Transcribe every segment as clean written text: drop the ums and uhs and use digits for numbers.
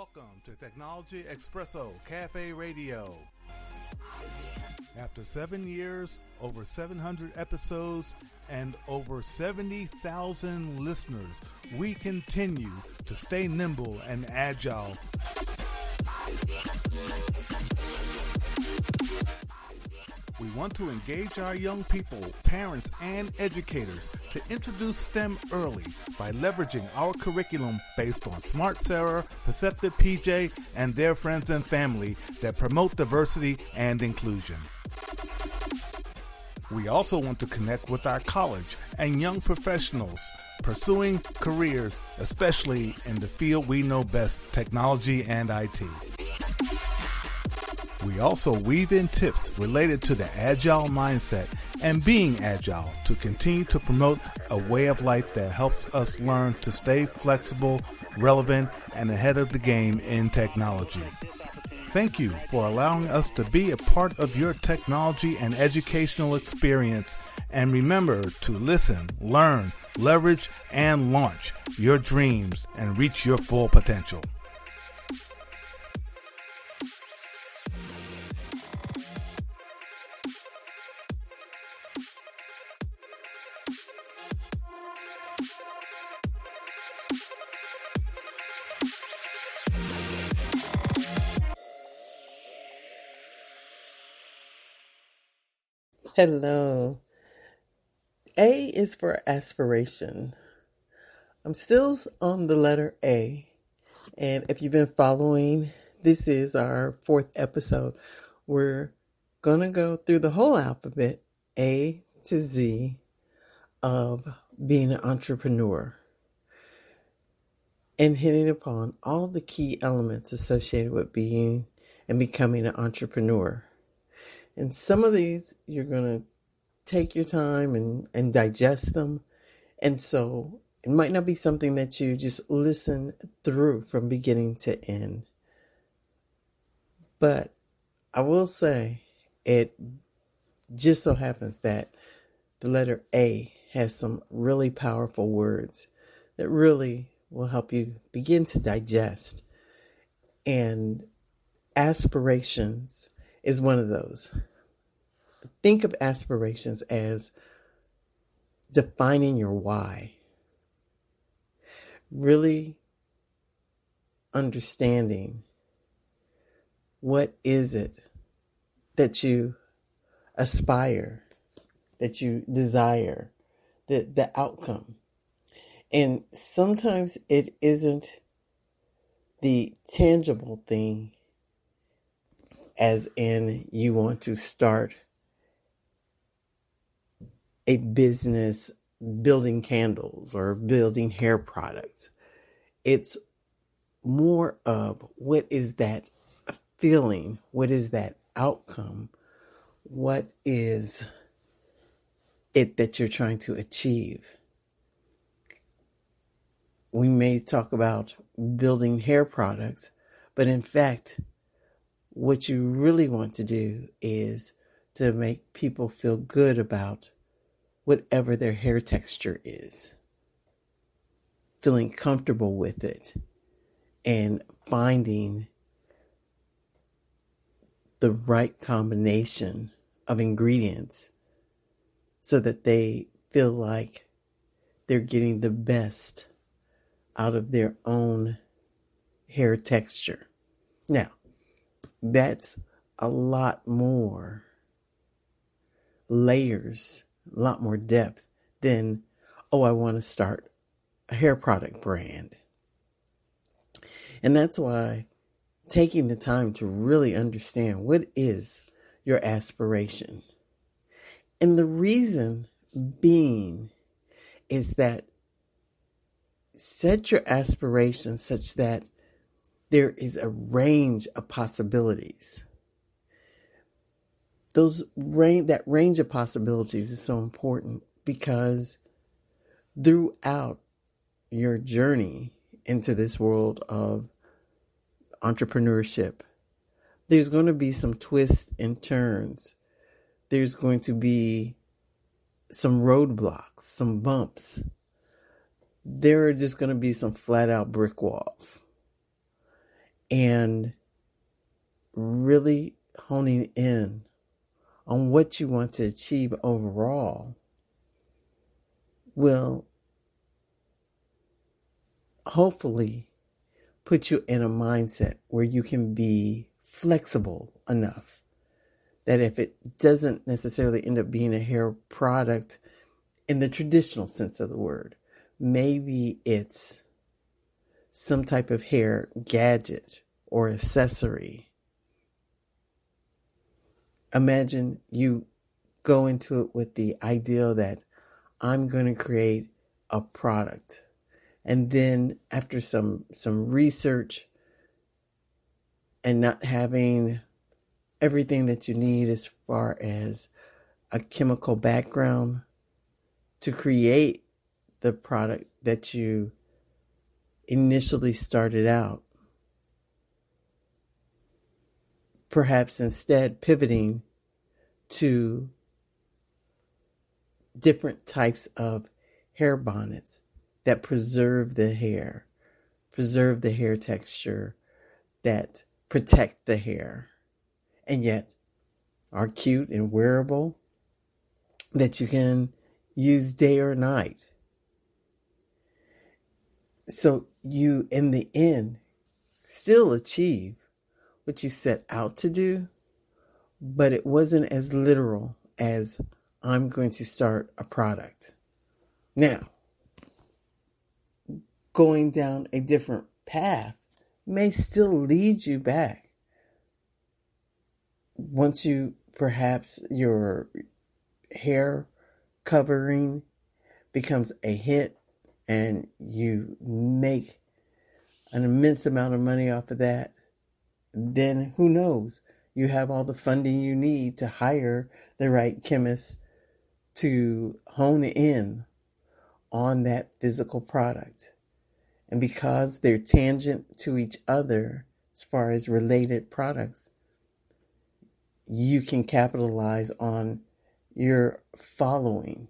Welcome to Technology Espresso Cafe Radio. After 7 years, over 700 episodes, and over 70,000 listeners, we continue to stay nimble and agile. We want to engage our young people, parents, and educators to introduce STEM early by leveraging our curriculum based on Smart Sarah, Perceptive PJ, and their friends and family that promote diversity and inclusion. We also want to connect with our college and young professionals pursuing careers, especially in the field we know best, technology and IT. We also weave in tips related to the agile mindset and being agile to continue to promote a way of life that helps us learn to stay flexible, relevant, and ahead of the game in technology. Thank you for allowing us to be a part of your technology and educational experience. And remember to listen, learn, leverage, and launch your dreams and reach your full potential. Hello. A is for aspiration. I'm still on the letter A. And if you've been following, this is our 4th episode. We're going to go through the whole alphabet, A to Z, of being an entrepreneur and hitting upon all the key elements associated with being and becoming an entrepreneur. And some of these, you're going to take your time and digest them. And so it might not be something that you just listen through from beginning to end. But I will say it just so happens that the letter A has some really powerful words that really will help you begin to digest. And aspirations is one of those. Think of aspirations as defining your why. Really understanding what is it that you aspire, that you desire, the outcome. And sometimes it isn't the tangible thing, as in you want to start a business building candles or building hair products. It's more of what is that feeling? What is that outcome? What is it that you're trying to achieve? We may talk about building hair products, but in fact, what you really want to do is to make people feel good about whatever their hair texture is, feeling comfortable with it, and finding the right combination of ingredients so that they feel like they're getting the best out of their own hair texture. Now, that's a lot more layers, a lot more depth than, I want to start a hair product brand. And that's why taking the time to really understand what is your aspiration. And the reason being is that set your aspirations such that there is a range of possibilities. That range of possibilities is so important because throughout your journey into this world of entrepreneurship, there's going to be some twists and turns. There's going to be some roadblocks, some bumps. There are just going to be some flat out brick walls. and really honing in on what you want to achieve overall will hopefully put you in a mindset where you can be flexible enough that if it doesn't necessarily end up being a hair product in the traditional sense of the word, maybe it's some type of hair gadget or accessory. Imagine you go into it with the idea that I'm going to create a product. And then after some research and not having everything that you need as far as a chemical background to create the product that you initially started out, perhaps instead pivoting to different types of hair bonnets that preserve the hair texture, that protect the hair, and yet are cute and wearable, that you can use day or night. So you, in the end, still achieve what you set out to do, but it wasn't as literal as I'm going to start a product. Now, going down a different path may still lead you back. Once you, perhaps your hair covering becomes a hit and you make an immense amount of money off of that, then who knows? You have all the funding you need to hire the right chemist to hone in on that physical product. And because they're tangent to each other as far as related products, you can capitalize on your following.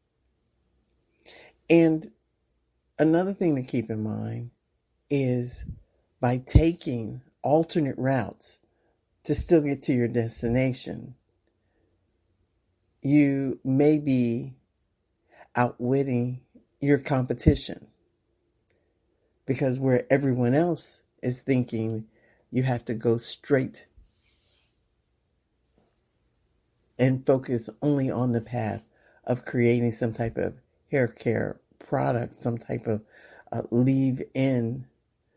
And another thing to keep in mind is by taking alternate routes to still get to your destination, you may be outwitting your competition. Because where everyone else is thinking you have to go straight and focus only on the path of creating some type of hair care product, some type of leave-in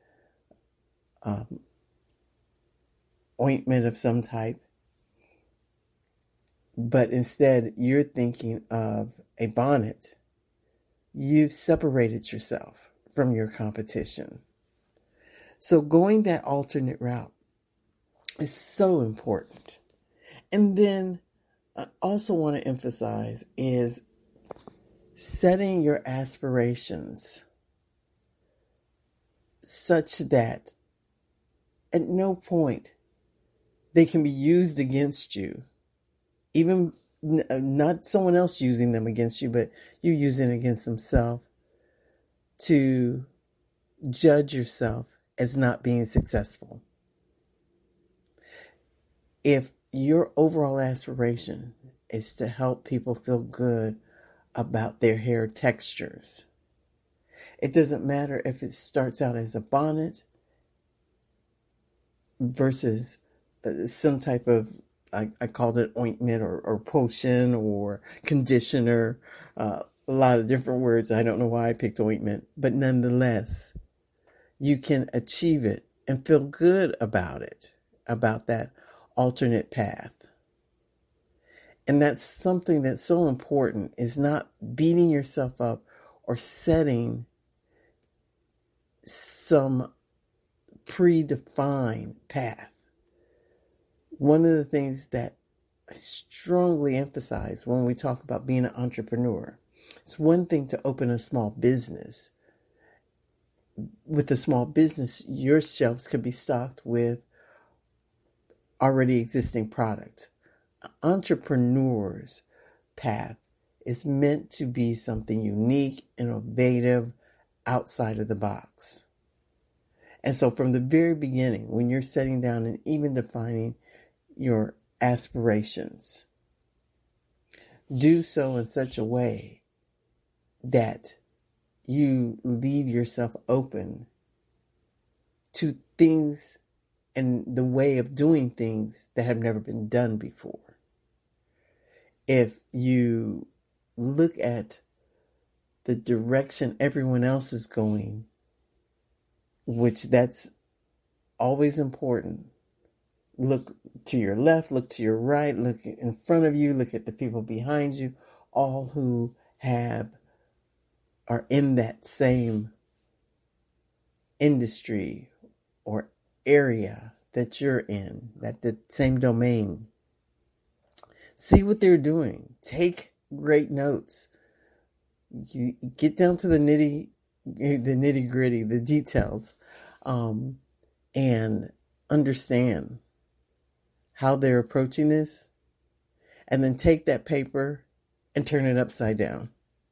ointment of some type. But instead, you're thinking of a bonnet. You've separated yourself from your competition. So going that alternate route is so important. And then I also want to emphasize is setting your aspirations such that at no point they can be used against you. Even not someone else using them against you, but you using it against themselves, to judge yourself as not being successful. If your overall aspiration is to help people feel good about their hair textures, it doesn't matter if it starts out as a bonnet versus some type of, I called it ointment or potion or conditioner, a lot of different words. I don't know why I picked ointment, but nonetheless, you can achieve it and feel good about it, about that alternate path. And that's something that's so important, is not beating yourself up or setting some predefined path. One of the things that I strongly emphasize when we talk about being an entrepreneur, it's one thing to open a small business. With a small business, your shelves could be stocked with already existing product. An entrepreneur's path is meant to be something unique, innovative, outside of the box. And so from the very beginning, when you're sitting down and even defining your aspirations, do so in such a way that you leave yourself open to things and the way of doing things that have never been done before. If you look at the direction everyone else is going, which that's always important. Look to your left, look to your right, look in front of you, look at the people behind you, all who are in that same industry or area that you're in, that the same domain. See what they're doing. Take great notes. You get down to the nitty gritty, the details, and understand how they're approaching this, and then take that paper and turn it upside down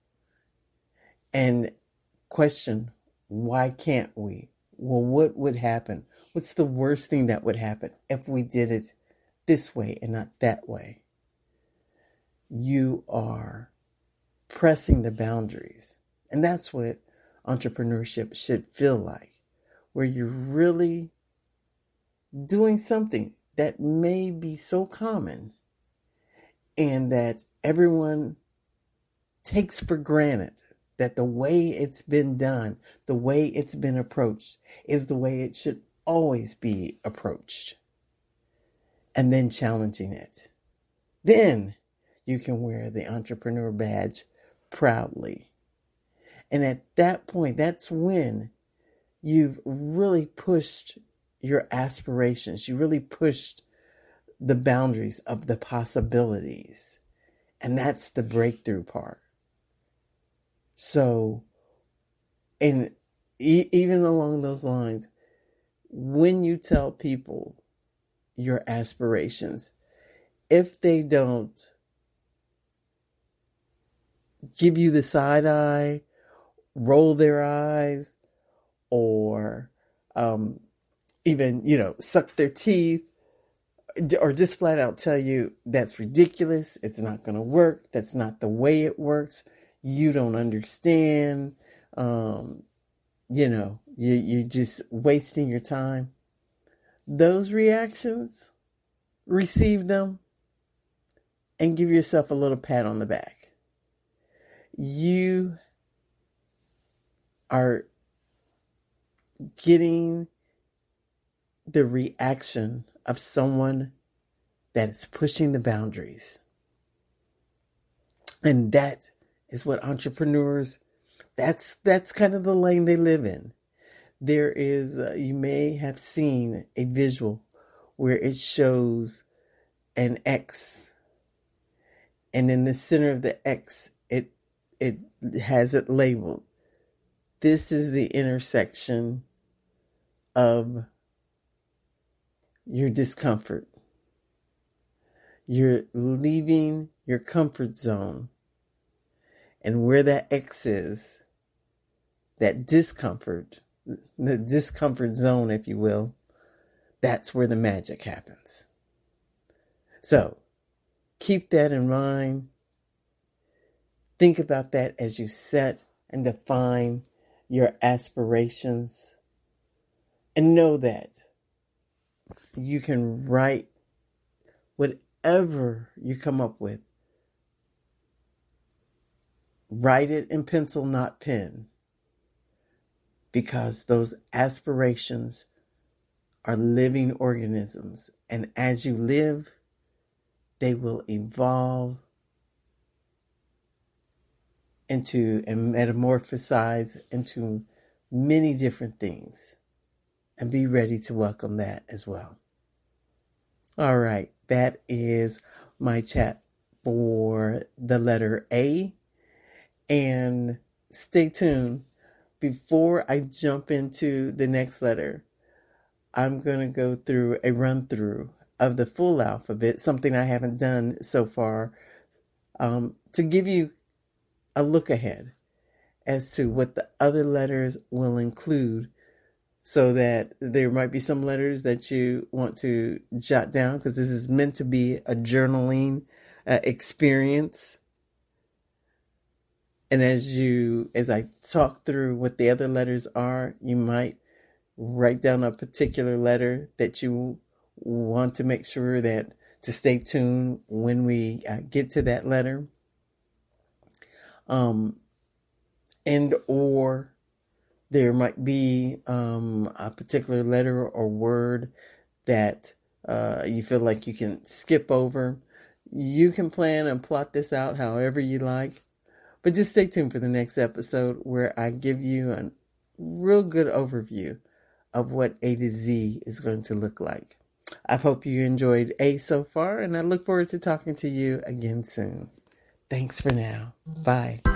and question, why can't we? Well, what would happen? What's the worst thing that would happen if we did it this way and not that way? You are pressing the boundaries. And that's what entrepreneurship should feel like, where you're really doing something that may be so common and that everyone takes for granted, that the way it's been done, the way it's been approached is the way it should always be approached. And then challenging it. Then you can wear the entrepreneur badge proudly. And at that point, that's when you've really pushed your aspirations. You really pushed the boundaries of the possibilities. And that's the breakthrough part. So, and even along those lines, when you tell people your aspirations, if they don't give you the side eye, roll their eyes, or even, suck their teeth, or just flat out tell you that's ridiculous, it's not going to work, that's not the way it works, you don't understand, you're just wasting your time. Those reactions, receive them and give yourself a little pat on the back. You are getting the reaction of someone that is pushing the boundaries. And that is what entrepreneurs, that's kind of the lane they live in. There is, you may have seen a visual where it shows an X. And in the center of the X, it has it labeled. This is the intersection of your discomfort. You're leaving your comfort zone. And where that X is, that discomfort, the discomfort zone, if you will, that's where the magic happens. So keep that in mind. Think about that as you set and define your aspirations. And know that you can write whatever you come up with. Write it in pencil, not pen. Because those aspirations are living organisms. And as you live, they will evolve into and metamorphosize into many different things. And be ready to welcome that as well. All right, that is my chat for the letter A. And stay tuned. Before I jump into the next letter, I'm going to go through a run through of the full alphabet, something I haven't done so far, to give you a look ahead as to what the other letters will include so that there might be some letters that you want to jot down, because this is meant to be a journaling experience. And as I talk through what the other letters are, you might write down a particular letter that you want to make sure that to stay tuned when we get to that letter. And or there might be a particular letter or word that you feel like you can skip over. You can plan and plot this out however you like. But just stay tuned for the next episode where I give you a real good overview of what A to Z is going to look like. I hope you enjoyed A so far, and I look forward to talking to you again soon. Thanks for now. Bye.